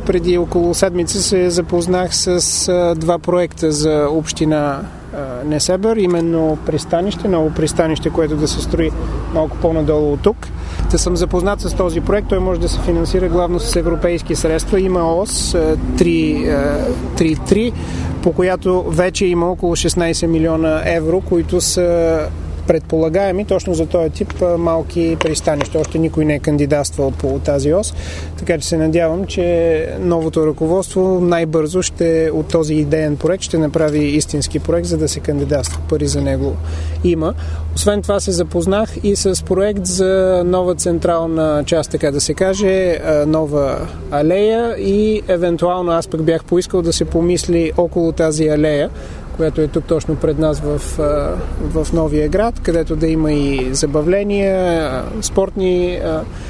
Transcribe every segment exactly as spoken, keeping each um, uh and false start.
преди около седмица се запознах с а, два проекта за община а, Несебър, именно пристанище, ново пристанище, което да се строи малко по-надолу от тук. Та съм запознат с този проект. Той може да се финансира главно с европейски средства. Има ОС три три, по която вече има около шестнайсет милиона евро, които са предполагаеми точно за този тип малки пристанища. Още никой не е кандидатствал по тази ос, така че се надявам, че новото ръководство най-бързо ще от този идеен проект ще направи истински проект, за да се кандидатства. Пари за него има. Освен това се запознах и с проект за нова централна част, така да се каже, нова алея и евентуално аз пък бях поискал да се помисли около тази алея, която е тук точно пред нас в, в Новия град, където да има и забавления, спортни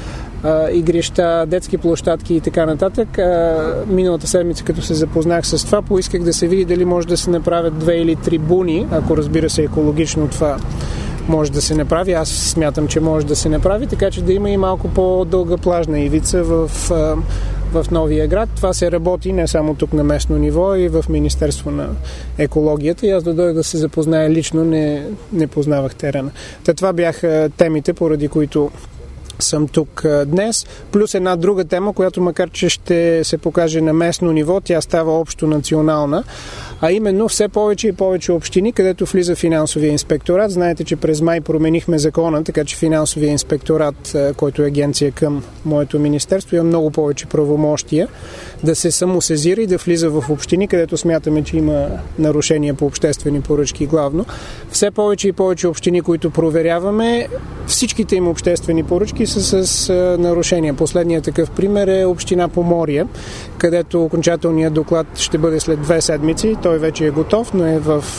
игрища, детски площадки и така нататък. Миналата седмица, като се запознах с това, поисках да се види дали може да се направят две или три буни, ако разбира се екологично това може да се направи. Аз смятам, че може да се направи, така че да има и малко по-дълга плажна ивица в в Новия град. Това се работи не само тук на местно ниво, и в Министерство на екологията. И аз да дойда да се запозная лично, не, не познавах терена. Та това бяха темите, поради които съм тук днес. Плюс една друга тема, която макар че ще се покаже на местно ниво, тя става общо национална, а именно все повече и повече общини, където влиза финансовия инспекторат. Знаете, че през май променихме закона, така че финансовия инспекторат, който е агенция към моето министерство, има много повече правомощия да се самосезира и да влиза в общини, където смятаме, че има нарушения по обществени поръчки главно. Все повече и повече общини, които проверяваме, всичките им обществени поръчки са с нарушения. Последният такъв пример е община Поморие, където окончателният доклад ще бъде след две седмици. Той вече е готов, но е в...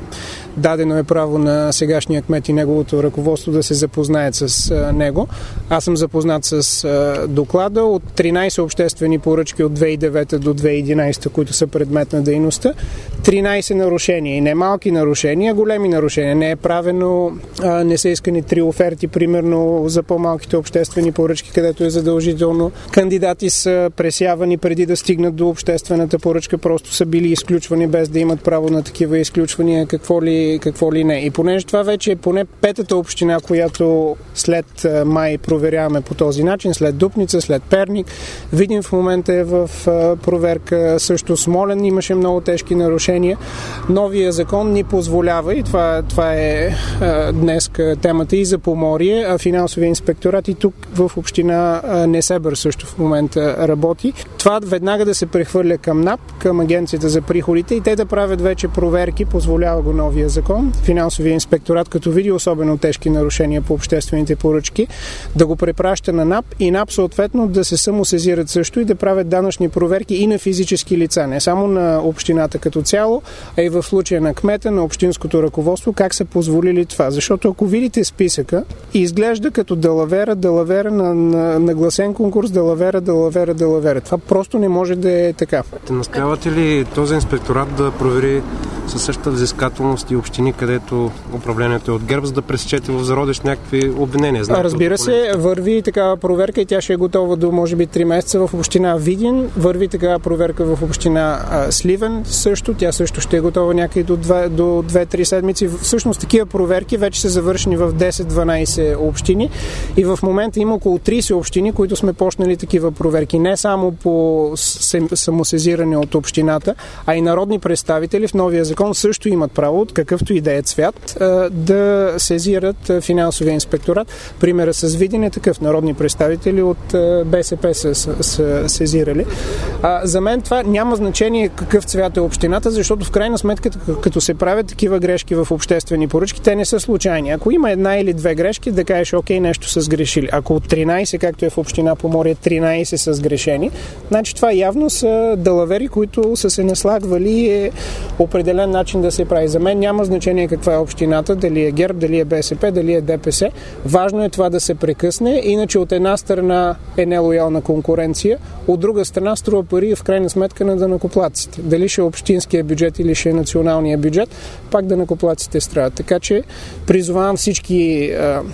Дадено е право на сегашния кмет и неговото ръководство да се запознаят с а, него. Аз съм запознат с а, доклада от тринайсет обществени поръчки от две хиляди и девета до две хиляди и единайсета, които са предмет на дейността. тринайсет нарушения. И не малки нарушения, а големи нарушения. Не е правено, а, не са искани три оферти, примерно за по-малките обществени поръчки, където е задължително. Кандидати са пресявани преди да стигнат до обществената поръчка, просто са били изключвани без да имат право на такива изключвания. Какво ли какво ли не. И понеже това вече е поне петата община, която след май проверяваме по този начин, след Дупница, след Перник. Видим в момента е в проверка, също Смолян имаше много тежки нарушения. Новия закон ни позволява, и това, това е днес темата и за Поморие, а финансовия инспекторат и тук в община Несебър също в момента работи. Това веднага да се прехвърля към НАП, към Агенцията за приходите, и те да правят вече проверки, позволява го новия закон. Финансовия инспекторат, като види особено тежки нарушения по обществените поръчки, да го препраща на НАП и НАП съответно да се самосезират също и да правят данъчни проверки и на физически лица, не само на общината като цяло, а и в случая на кмета, на общинското ръководство, как са позволили това. Защото ако видите списъка, изглежда като далавера, далавера на, на нагласен конкурс, далавера, далавера, далавера. Това просто не може да е така. Те настоявате ли този инспекторат да провери със същата взискателност и общини, където управлението е от ГЕРБ, за да пресечете в зародиш някакви обвинения? Знаете, разбира се, върви такава проверка и тя ще е готова до може би три месеца в община Видин, върви такава проверка в община а, Сливен също, тя също ще е готова някъде до, до две-три седмици. Всъщност такива проверки вече са завършени в десет-дванайсет общини и в момента има около трийсет общини, които сме почнали такива проверки. Не само по самосезиране от общината, а и народни представители в новия закон също имат право, от какъвто и да е цвят, да сезират финансовия инспекторат. Примера с Видин е такъв. Народни представители от БСП са, са, са сезирали. А, за мен това няма значение какъв цвят е общината, защото в крайна сметка, като се правят такива грешки в обществени поръчки, те не са случайни. Ако има една или две грешки, да кажеш, окей, нещо са сгрешили. Ако от тринайсет, както е в община Поморие, тринайсет са сгрешени, значи това явно са далавери, които са се наслагвали е определен начин да се прави. За мен няма значение каква е общината, дали е ГЕРБ, дали е БСП, дали е ДПС. Важно е това да се прекъсне, иначе от една страна е нелоялна конкуренция, от друга страна струва пари и в крайна сметка на данъкоплатците. Дали ще е общинския бюджет или ще е националния бюджет, пак данъкоплатците страдат. Така че призовавам всички а,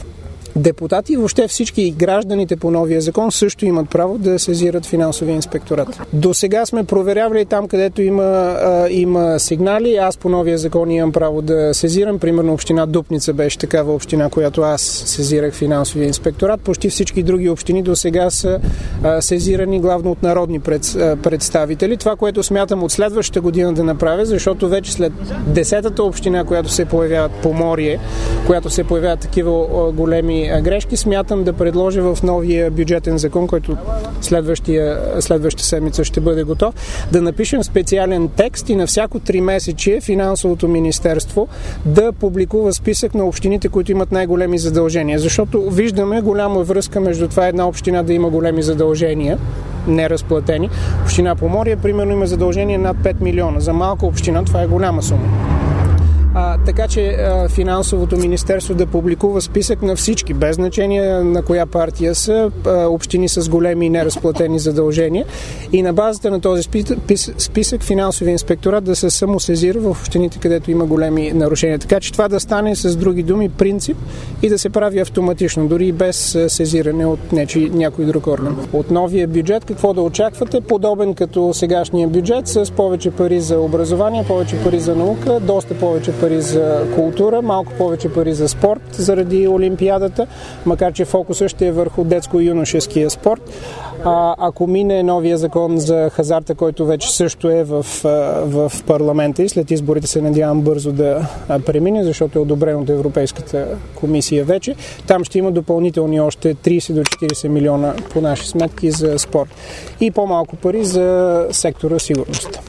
депутати и въобще всички гражданите по новия закон също имат право да сезират финансовия инспекторат. До сега сме проверявали там, където има, а, има сигнали. Аз по новия закон имам право да сезирам. Примерно община Дупница беше такава община, която аз сезирах финансовия инспекторат. Почти всички други общини до сега са а, сезирани главно от народни пред, а, представители. Това, което смятам от следващата година да направя, защото вече след десетата община, която се появяват Поморие, която се появяват такива а, големи грешки, смятам да предложа в новия бюджетен закон, който следващия, следващата седмица ще бъде готов, да напишем специален текст и на всяко три месече финансовото министерство да публикува списък на общините, които имат най-големи задължения. Защото виждаме голяма връзка между това една община да има големи задължения, неразплатени. Община Поморие, примерно, има задължение над пет милиона. За малка община това е голяма сума. А, така че а, финансовото министерство да публикува списък на всички, без значение на коя партия са, а, общини с големи неразплатени задължения, и на базата на този списък, списък финансовия инспекторат да се самосезира в общините, където има големи нарушения. Така че това да стане, с други думи, принцип и да се прави автоматично, дори и без сезиране от нечи, някой друг орган. От новия бюджет какво да очаквате? Подобен като сегашния бюджет, с повече пари за образование, повече пари за наука, доста повече пари за култура, малко повече пари за спорт заради Олимпиадата, макар че фокусът ще е върху детско-юношеския спорт. А, ако мине новия закон за хазарта, който вече също е в, в парламента и след изборите се надявам бързо да премине, защото е одобрен от Европейската комисия вече, там ще има допълнителни още трийсет до четирийсет милиона по наши сметки за спорт и по-малко пари за сектора сигурност.